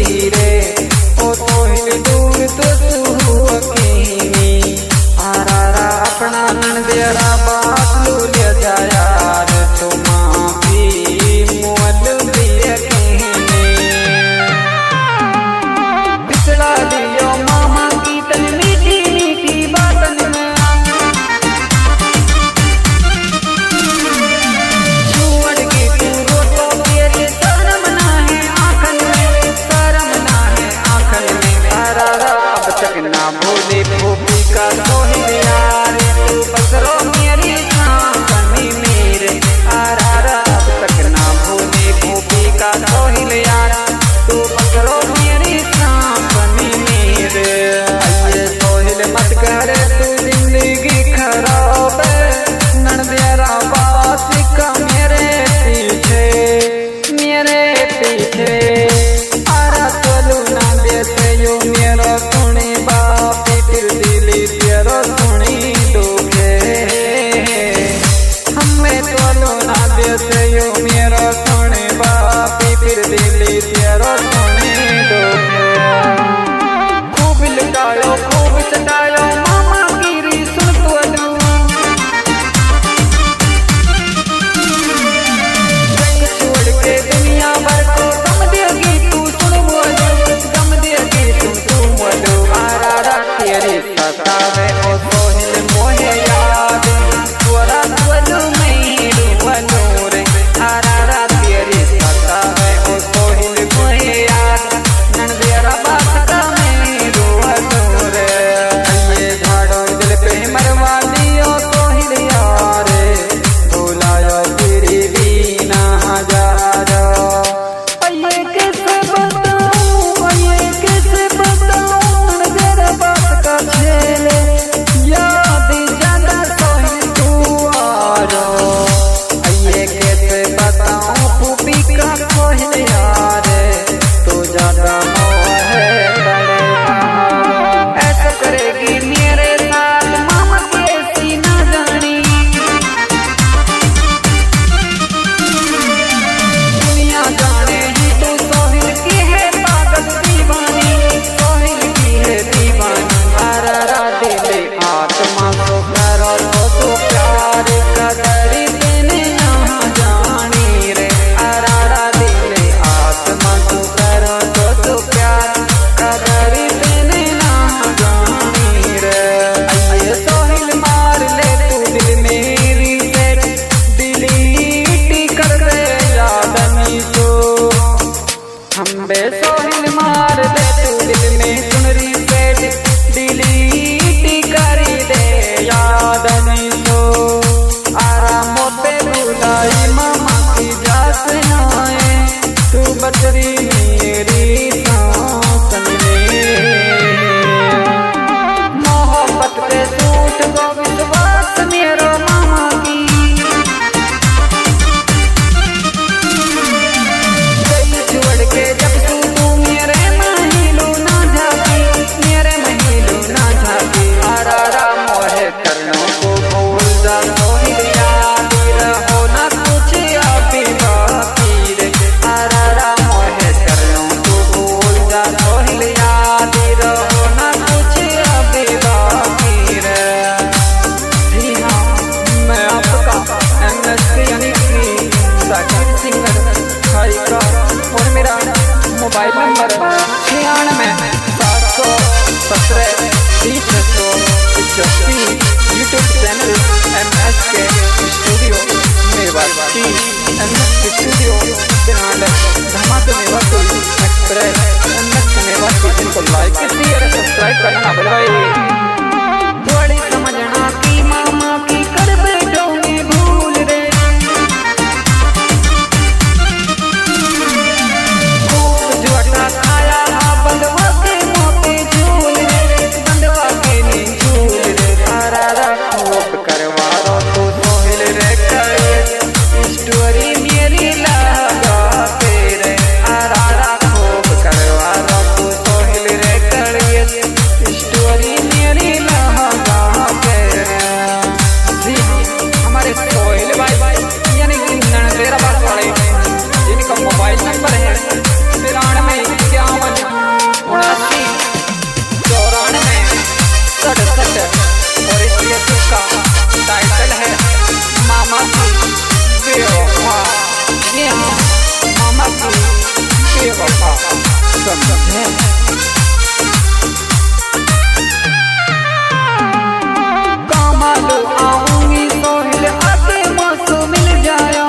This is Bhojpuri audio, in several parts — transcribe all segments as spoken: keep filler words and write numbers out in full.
रे ओ सोहिल दूर तो तू अकीनी आरा अपना नंदेरा बात लू ले जाया रे तो माफी मोल दिए कहने पिछला लियो मामा की तन मीठी मीठी बातन में छुअड़ की तू रोतो तेरे शर्म ना है आंखन में शर्म ना है आंखन में आरा अब तक ना भूले भूपी का सोहिल यार तू बसरो मेरी सांसनी मेरे आरा अब तक ना भूले भूपी का सोहिल यार तू बसरो मेरी सांसनी मेरे ये सोहिल मत कर तू जिंदगी खराब नंदेरा बास का मेरे पीछे मेरे पीछे आरा चलू ना देते यो मेरा सुनी बाप फिर दिली तेरो सुनी दुखे हमें चलू ना देते यो मेरा सुनी बाप फिर दिली तेरो सुनी दुखे खूब लुटायो खूब सतायो मामा गिरी सुन तो छोड़ के दुनिया भर को गम देगी तू सुन बोलो गम देगी तू तू बोलो आरा तेरे सतावे ओ सोहिल मोहे याद तोरा बोलो मेरू बोलो रे आरा तेरे सतावे ओ सोहिल मोहे याद नंदेरा बात का मेरू बोलो रे ये झाड़ो दिल पे मरवा लियो सोहिल यारे बुलायो तेरी बीना हजारो ये कैसे बताऊं ये कैसे बताऊं नंदेरा बात का झेले याद ज्यादा सोहिल तू आरो ये कैसे बताऊं भूपी का सोहिल यारे तू ज्यादा मोह है बड़े बहारो ऐसा करेगी मेरे साथ मामा कैसी ना जानी दुनिया जाने ही तू सोहिल की है पागल दीवानी सोहिल की है दीवानी आरा दिले आत्मा को करो तो प्यार कदरी देने यहाँ जानी रे आरा दिले आत्मा को करो तो प्यार कदरी देने यहाँ जानी रे ये सोहिल मार ले तू दिल मेरी से डिलीट कर दे यादनी सो हम बे सोहिल मार दे तू दिल में सुनरी से डिलीट कर दे यादनी सो आरा मोते बुलाई मामा की जास नाए तू बचरी मेरी सांसन में मोहब्बत पे टूट गो विश्वास मेरो मामा की गई छोड़ के जब तू तू मेरे महिलू ना झाकी मेरे महिलू ना झाकी आरा मोहे करनों को भूल जा सोहिल याद रहो ना कुछ अभी बाकी रे आरा मोहे करनों को भूल जा सोहिल याद रहो ना कुछ अभी बाकी रे जी हाँ मैं आपका एम एस के यानी कि साकिब सिंगर भाई का और मेरा मोबाइल नंबर छियानवे सात सौ सत्रह बीस सौ पचासी YouTube channel M S K studio Mewati M S K studio बिनाल धमाके मेवाती एक्सप्रेस एम एस के मेवाती इनको लाइक शेयर सब्सक्राइब करना ना भूलिए थोड़ी समझना की मामा की कर बैठोगे भूल रे खूब जुआटा खाया बंदवा के मोते झूल रे बंदवा के नी झूल रे आरा खूब करवा रो तो सोहिल रे करे स्टोरी मेरी लगा तेरे आरा खूब करवा रो तो सोहिल रे करे स्टोरी मेरी है। कमल आऊंगी सोहिल आके मौसम मिल जाया,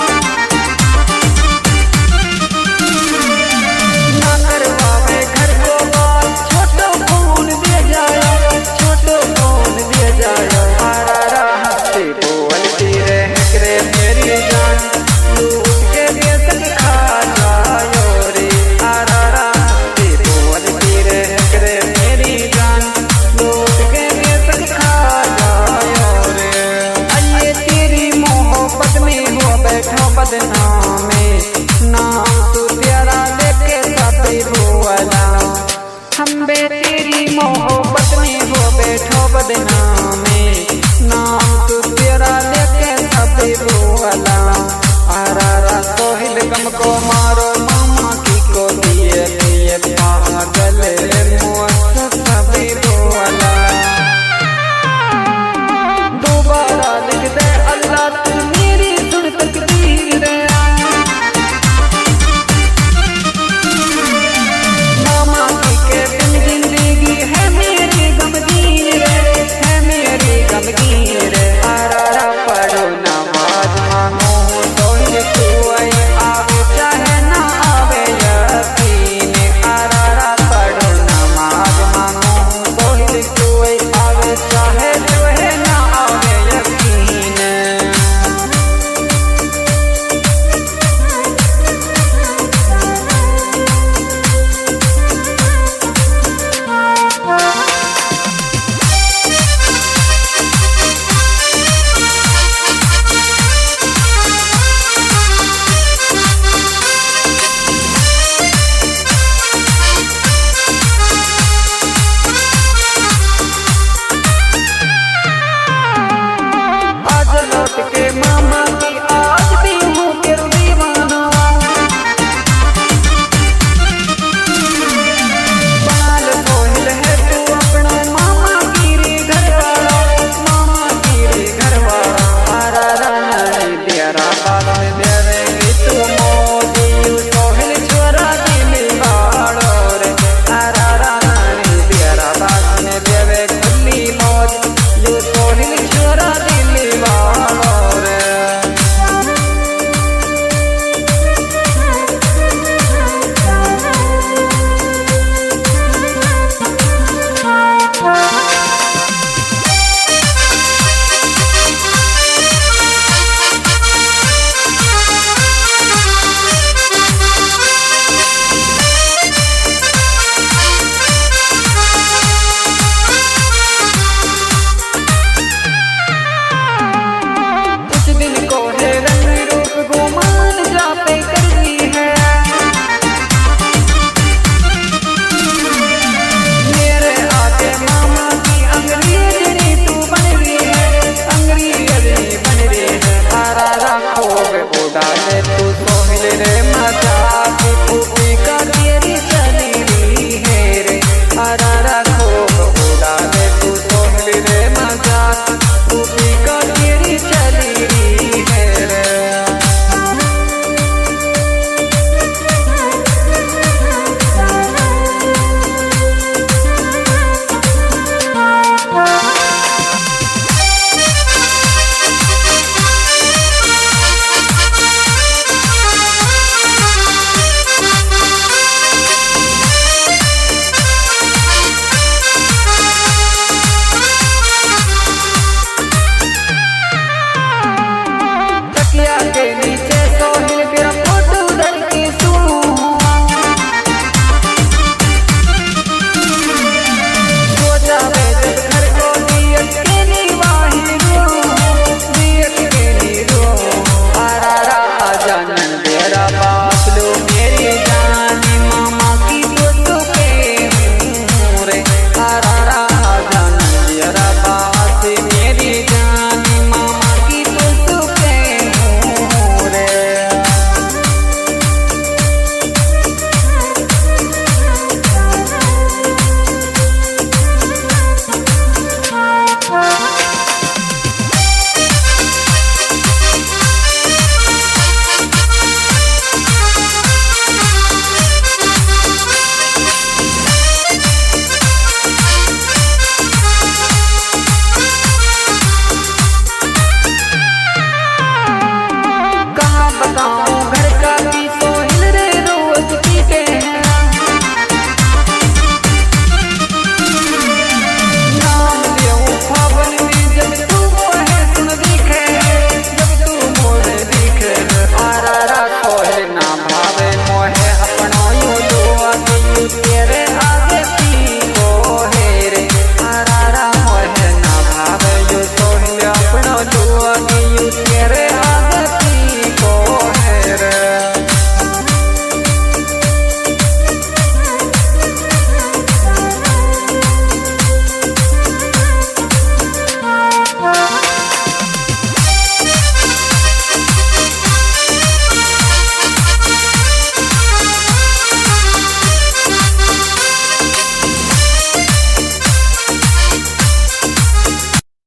ना करवावे घर को बात छोटो फोन दे जाया, छोटो फोन दे जाया। आरा राहते बोलती रह करे मेरी जान, लूट के बेसन खा जायो रे। आरा राहते बोलती रह करे मेरी जान, लूट के बेसन खा जायो रे। आइए तेरी मोहब्बत में हो बैठो बदनामे, नाम तू तेरा लेके साथी बोला। हम बे तेरी मोहब्बत में हो बैठो बदनामे, नाम तू तेरा लेके साथी बोला। आरा रा सोहिल गम को मारो मामा की को दिए दिए